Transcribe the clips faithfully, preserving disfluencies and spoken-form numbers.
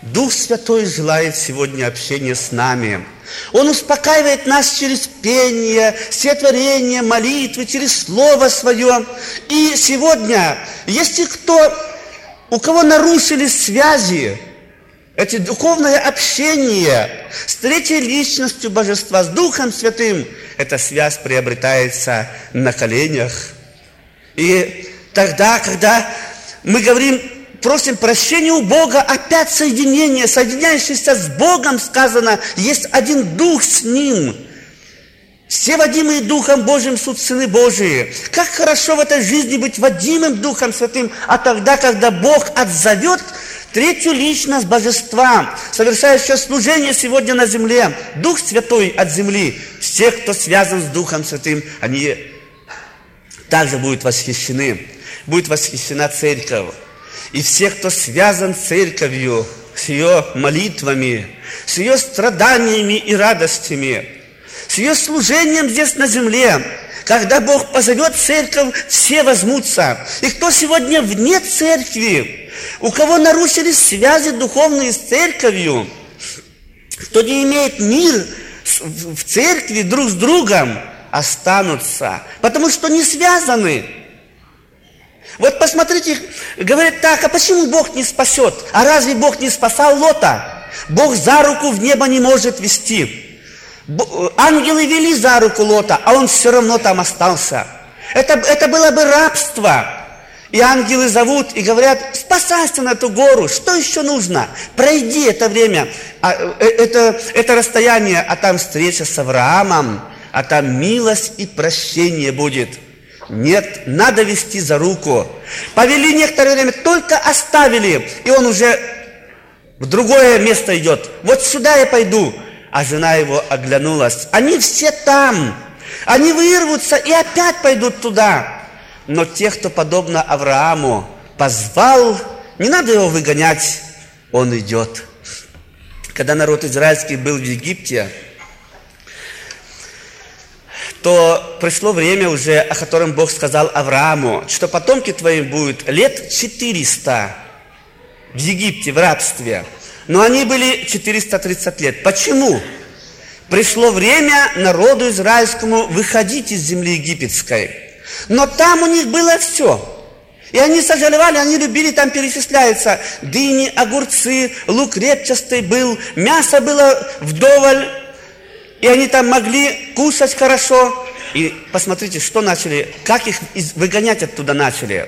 Дух Святой желает сегодня общения с нами. Он успокаивает нас через пение, стихотворение, молитвы, через Слово Свое. И сегодня, если кто, у кого нарушили связи, это духовное общение с третьей личностью Божества, с Духом Святым, эта связь приобретается на коленях. И тогда, когда мы говорим, просим прощения у Бога, опять соединение, соединяющееся с Богом, сказано, есть один Дух с Ним. Все водимые Духом Божьим суть сыны Божии. Как хорошо в этой жизни быть водимым Духом Святым, а тогда, когда Бог отзовет третью личность Божества, совершающего служение сегодня на земле, Дух Святой от земли, все, кто связан с Духом Святым, они также будут восхищены. Будет восхищена церковь. И все, кто связан с церковью, с ее молитвами, с ее страданиями и радостями, с ее служением здесь на земле, когда Бог позовет церковь, все возьмутся. И кто сегодня вне церкви, у кого нарушились связи духовные с церковью, кто не имеет мир в церкви друг с другом, останутся, потому что не связаны. Вот посмотрите, говорят так, а почему Бог не спасет? А разве Бог не спасал Лота? Бог за руку в небо не может вести. Ангелы вели за руку Лота, а он все равно там остался. Это, это было бы рабство. И ангелы зовут и говорят, спасайся на эту гору, что еще нужно? Пройди это время, это, это расстояние, а там встреча с Авраамом, а там милость и прощение будет. Нет, надо вести за руку. Повели некоторое время, только оставили, и он уже в другое место идет. Вот сюда я пойду. А жена его оглянулась. Они все там. Они вырвутся и опять пойдут туда. Но те, кто подобно Аврааму позвал, не надо его выгонять, он идет. Когда народ израильский был в Египте, то пришло время уже, о котором Бог сказал Аврааму, что потомки твои будут лет четыреста в Египте, в рабстве. Но они были четыреста тридцать лет. Почему? Пришло время народу израильскому выходить из земли египетской. Но там у них было все. И они сожалевали, они любили, там перечисляется, дыни, огурцы, лук репчатый был, мясо было вдоволь. И они там могли кушать хорошо. И посмотрите, что начали, как их выгонять оттуда начали.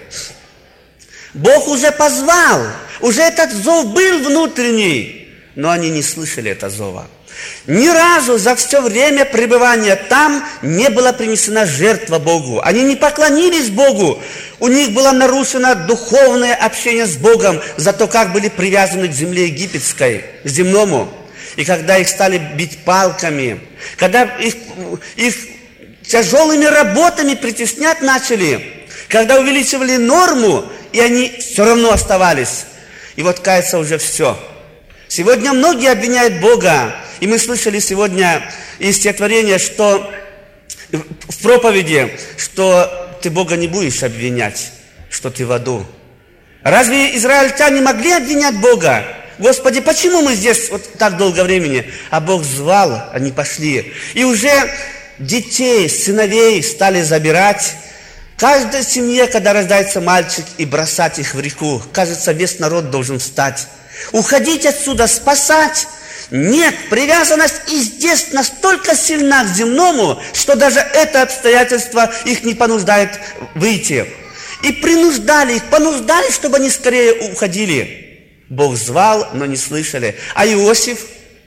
Бог уже позвал, уже этот зов был внутренний, но они не слышали этого зова. Ни разу за все время пребывания там не была принесена жертва Богу. Они не поклонились Богу. У них было нарушено духовное общение с Богом за то, как были привязаны к земле египетской, к земному. И когда их стали бить палками, когда их, их тяжелыми работами притеснять начали, когда увеличивали норму, и они все равно оставались. И вот кается уже все. Сегодня многие обвиняют Бога. И мы слышали сегодня из стихотворения, что в проповеди, что ты Бога не будешь обвинять, что ты в аду. Разве израильтяне могли обвинять Бога? Господи, почему мы здесь вот так долго времени? А Бог звал, они пошли. И уже детей, сыновей стали забирать. Каждой семье, когда рождается мальчик, и бросать их в реку. Кажется, весь народ должен встать. Уходить отсюда, спасать. Нет, привязанность и здесь настолько сильна к земному, что даже это обстоятельство их не понуждает выйти. И принуждали их, понуждали, чтобы они скорее уходили. Бог звал, но не слышали. А Иосиф?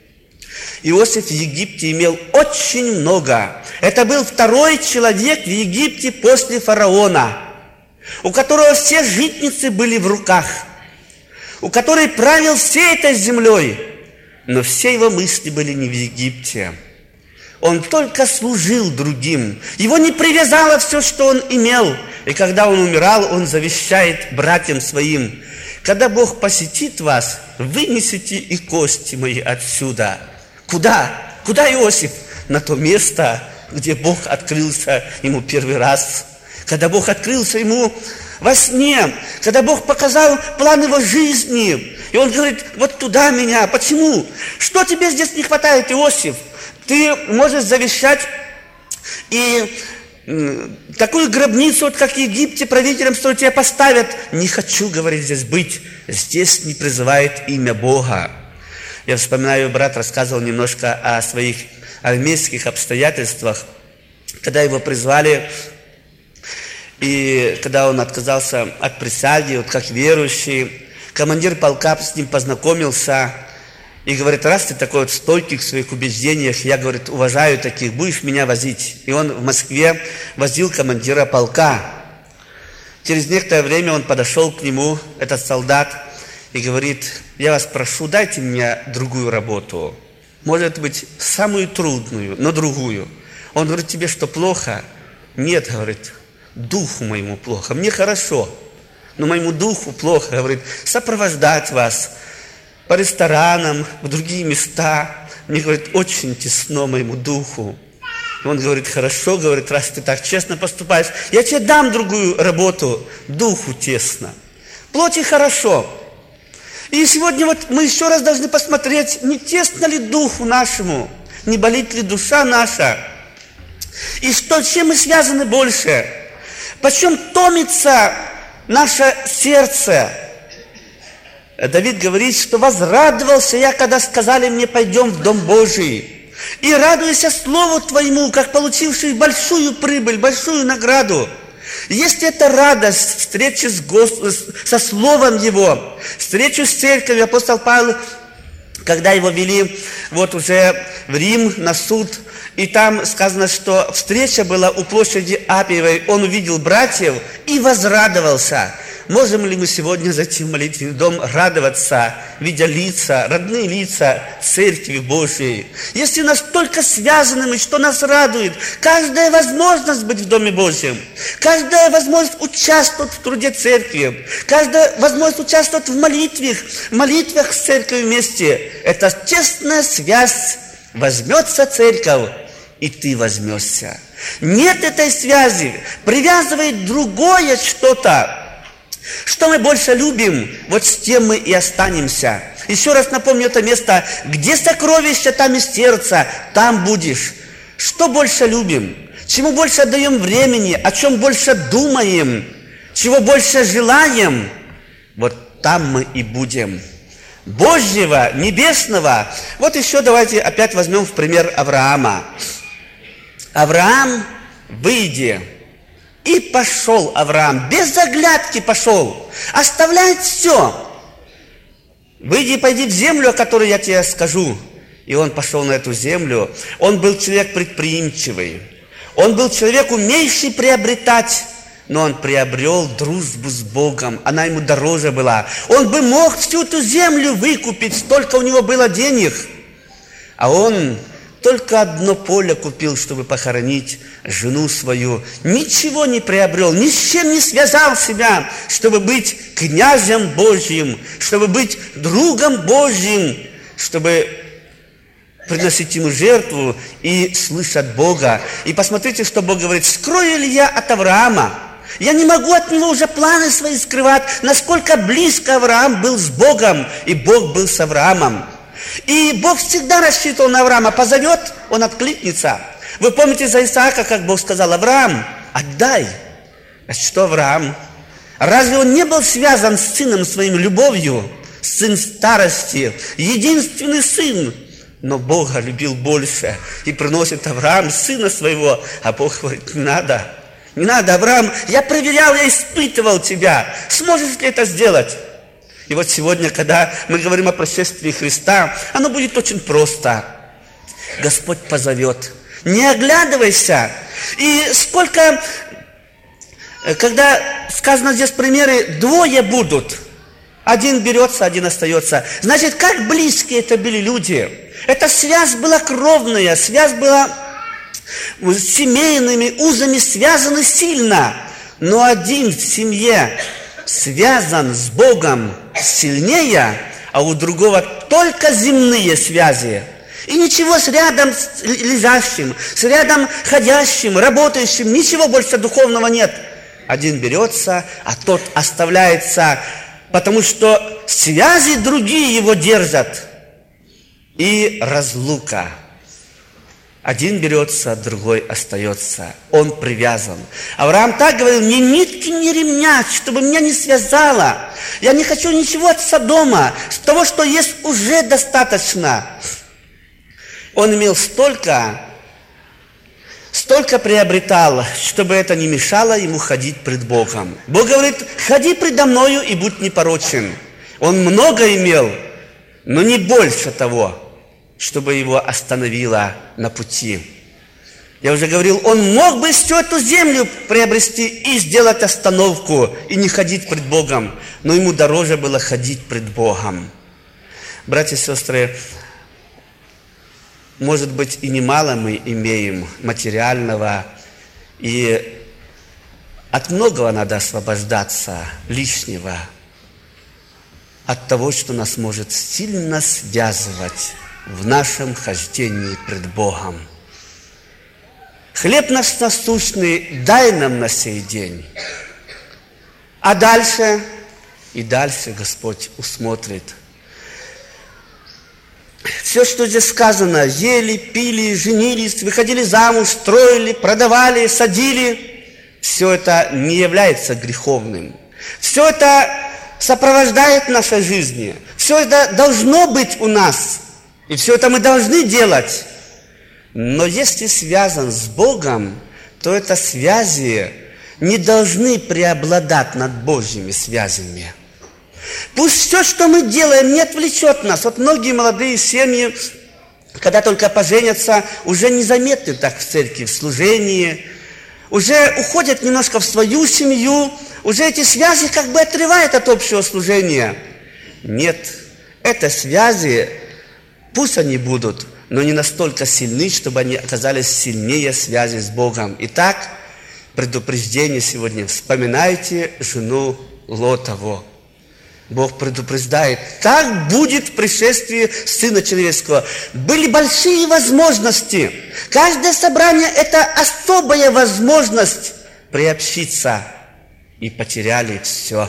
Иосиф в Египте имел очень много. Это был второй человек в Египте после фараона, у которого все житницы были в руках, у которого правил всей этой землей. Но все его мысли были не в Египте. Он только служил другим. Его не привязало все, что он имел. И когда он умирал, он завещает братьям своим: когда Бог посетит вас, вынесите и кости мои отсюда. Куда? Куда Иосиф? На то место, где Бог открылся ему первый раз. Когда Бог открылся ему во сне, когда Бог показал план его жизни. И он говорит, вот туда меня. Почему? Что тебе здесь не хватает, Иосиф? Ты можешь завещать и такую гробницу, вот как в Египте, правителем, что тебя поставят. Не хочу, говорит, здесь быть. Здесь не призывает имя Бога. Я вспоминаю, брат рассказывал немножко о своих армейских обстоятельствах, когда его призвали, и когда он отказался от присяги, вот как верующий, командир полка с ним познакомился и говорит, раз ты такой вот стойкий в своих убеждениях, я, говорит, уважаю таких, будешь меня возить. И он в Москве возил командира полка. Через некоторое время он подошел к нему, этот солдат, и говорит, я вас прошу, дайте мне другую работу. Может быть, самую трудную, но другую. Он говорит, тебе что, плохо? Нет, говорит, духу моему плохо. Мне хорошо, но моему духу плохо, говорит, сопровождать вас по ресторанам, в другие места. Мне, говорит, очень тесно моему духу. И он говорит, хорошо, говорит, раз ты так честно поступаешь, я тебе дам другую работу, духу тесно. Плоти хорошо. И сегодня вот мы еще раз должны посмотреть, не тесно ли духу нашему, не болит ли душа наша. И что, чем мы связаны больше? Почем томится наше сердце? Давид говорит, что возрадовался я, когда сказали мне, пойдем в Дом Божий. И радуйся Слову Твоему, как получивший большую прибыль, большую награду. Если это радость встречи с Господом, со Словом Его, встречу с церковью, апостол Павел, когда его вели вот уже в Рим на суд, и там сказано, что встреча была у площади Апиевой, он увидел братьев и возрадовался. Можем ли мы сегодня зайти в молитвенный дом, радоваться, видя лица, родные лица Церкви Божией? Если настолько связаны мы, что нас радует, каждая возможность быть в Доме Божьем, каждая возможность участвовать в труде Церкви, каждая возможность участвовать в молитвах, в молитвах с Церковью вместе, это тесная связь. Возьмется Церковь, и ты возьмешься. Нет этой связи, привязывает другое что-то. Что мы больше любим, вот с тем мы и останемся. Еще раз напомню это место. Где сокровище, там и сердце, там будешь. Что больше любим? Чему больше отдаем времени? О чем больше думаем? Чего больше желаем? Вот там мы и будем. Божьего, небесного. Вот еще давайте опять возьмем в пример Авраама. Авраам, выйди. И пошел Авраам, без оглядки пошел, оставляет все. Выйди и пойди в землю, о которой я тебе скажу. И он пошел на эту землю. Он был человек предприимчивый. Он был человек, умеющий приобретать. Но он приобрел дружбу с Богом. Она ему дороже была. Он бы мог всю эту землю выкупить, столько у него было денег. А он только одно поле купил, чтобы похоронить жену свою. Ничего не приобрел, ни с чем не связал себя, чтобы быть князем Божьим, чтобы быть другом Божьим, чтобы приносить ему жертву и слышать Бога. И посмотрите, что Бог говорит. Скрою ли я от Авраама? Я не могу от него уже планы свои скрывать, насколько близко Авраам был с Богом, и Бог был с Авраамом. И Бог всегда рассчитывал на Авраама. Позовет, он откликнется. Вы помните за Исаака, как Бог сказал: Авраам, отдай. А что Авраам? Разве он не был связан с сыном своим любовью? Сын старости, единственный сын. Но Бога любил больше. И приносит Авраам сына своего. А Бог говорит: не надо. Не надо, Авраам, я проверял, я испытывал тебя. Сможешь ли это сделать? И вот сегодня, когда мы говорим о пришествии Христа, оно будет очень просто. Господь позовет. Не оглядывайся. И сколько, когда сказано здесь примеры, двое будут. Один берется, один остается. Значит, как близкие это были люди. Эта связь была кровная, связь была с семейными узами связаны сильно. Но один в семье связан с Богом сильнее, а у другого только земные связи. И ничего с рядом с лежащим, с рядом ходящим, работающим, ничего больше духовного нет. один берется, а тот оставляется, потому что связи другие его держат. И разлука. Один берется, другой остается. Он привязан. Авраам так говорил: ни нитки, ни ремня, чтобы меня не связало. Я не хочу ничего от Содома. С того, что есть, уже достаточно. Он имел столько, столько приобретал, чтобы это не мешало ему ходить пред Богом. Бог говорит: ходи предо мною и будь непорочен. Он много имел, но не больше того, чтобы его остановило на пути. Я уже говорил, он мог бы всю эту землю приобрести и сделать остановку, и не ходить пред Богом, но ему дороже было ходить пред Богом. Братья и сестры, может быть, и немало мы имеем материального, и от многого надо освобождаться, лишнего, от того, что нас может сильно связывать в нашем хождении пред Богом. Хлеб наш насущный дай нам на сей день. А дальше, и дальше Господь усмотрит. Все, что здесь сказано: ели, пили, женились, выходили замуж, строили, продавали, садили, все это не является греховным. Все это сопровождает нашей жизни. Все это должно быть у нас. И все это мы должны делать. Но если связан с Богом, то это связи не должны преобладать над Божьими связями. Пусть все, что мы делаем, не отвлечет нас. Вот многие молодые семьи, когда только поженятся, уже незаметны так в церкви, в служении, уже уходят немножко в свою семью, уже эти связи как бы отрывают от общего служения. Нет, это связи, пусть они будут, но не настолько сильны, чтобы они оказались сильнее связи с Богом. Итак, предупреждение сегодня. Вспоминайте жену Лотову. Бог предупреждает: так будет в пришествии Сына Человеческого. Были большие возможности. Каждое собрание – это особая возможность приобщиться. И потеряли все.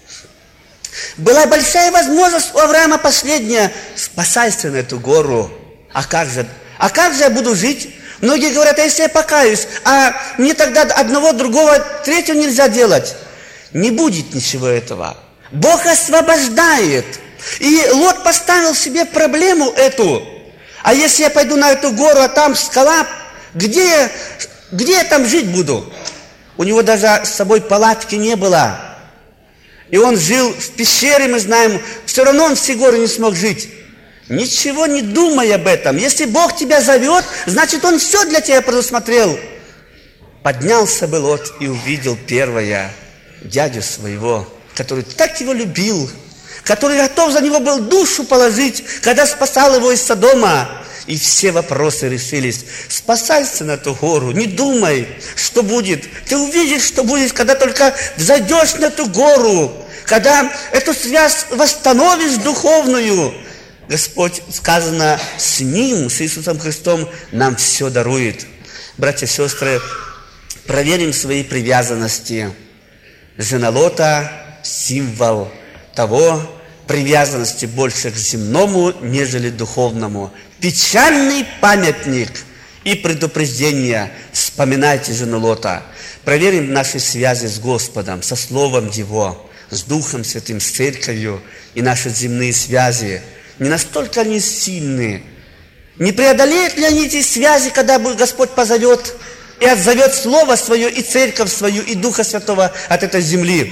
Была большая возможность у Авраама последняя: спасайся на эту гору. А как же? А как же я буду жить? Многие говорят: а если я покаюсь, а мне тогда одного, другого, третьего нельзя делать? Не будет ничего этого. Бог освобождает. И Лот поставил себе проблему эту. А если я пойду на эту гору, а там скала, где, где я там жить буду? У него даже с собой палатки не было. И он жил в пещере, мы знаем, все равно он все горы не смог жить. Ничего не думай об этом. Если Бог тебя зовет, значит, Он все для тебя предусмотрел. Поднялся бы Лот и увидел первое дядю своего, который так его любил, который готов за него был душу положить, когда спасал его из Содома. И все вопросы решились. Спасайся на эту гору, не думай, что будет. Ты увидишь, что будет, когда только взойдешь на эту гору, когда эту связь восстановишь духовную. Господь, сказано, с Ним, с Иисусом Христом, нам все дарует. Братья и сестры, проверим свои привязанности. Жена Лота – символ того, привязанности больше к земному, нежели духовному. Печальный памятник и предупреждение. Вспоминайте жену Лота. Проверим наши связи с Господом, со Словом Его, с Духом Святым, с Церковью и наши земные связи. Не настолько они сильны. Не преодолеют ли они эти связи, когда Господь позовет и отзовет Слово Свое, и Церковь свою, и Духа Святого от этой земли?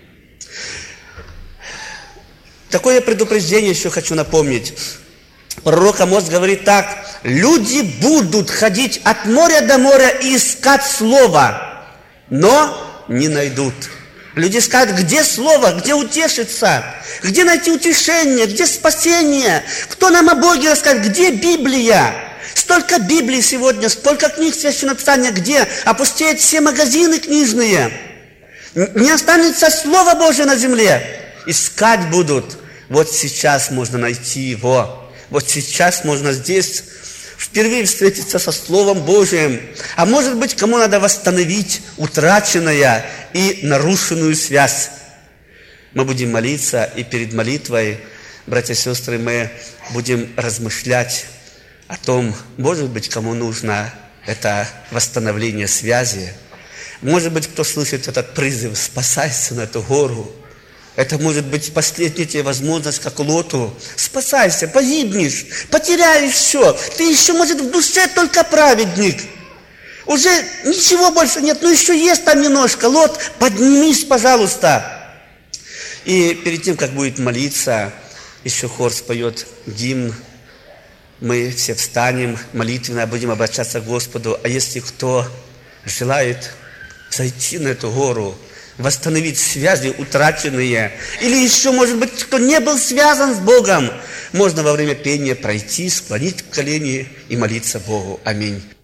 Такое предупреждение еще хочу напомнить. Пророк Амос говорит так: люди будут ходить от моря до моря и искать Слово, но не найдут. Люди скажут: где Слово, где утешиться, где найти утешение, где спасение, кто нам о Боге расскажет, где Библия? Столько Библии сегодня, столько книг Священного Писания, где опустеют все магазины книжные. Не останется Слово Божие на земле. Искать будут. Вот сейчас можно найти его. Вот сейчас можно здесь, впервые встретиться со Словом Божьим. А может быть, кому надо восстановить утраченную и нарушенную связь. Мы будем молиться, и перед молитвой, братья и сестры, мы будем размышлять о том, может быть, кому нужно это восстановление связи. Может быть, кто слышит этот призыв «Спасайся на эту гору». Это может быть последняя тебе возможность, как Лоту. Спасайся, погибнешь, потеряешь все. Ты еще, может, в душе только праведник. Уже ничего больше нет, но еще есть там немножко. Лот, поднимись, пожалуйста. И перед тем, как будет молиться, еще хор споет гимн. Мы все встанем молитвенно, будем обращаться к Господу. А если кто желает зайти на эту гору, восстановить связи утраченные, или еще, может быть, кто не был связан с Богом, можно во время пения пройти, склонить колени и молиться Богу. Аминь.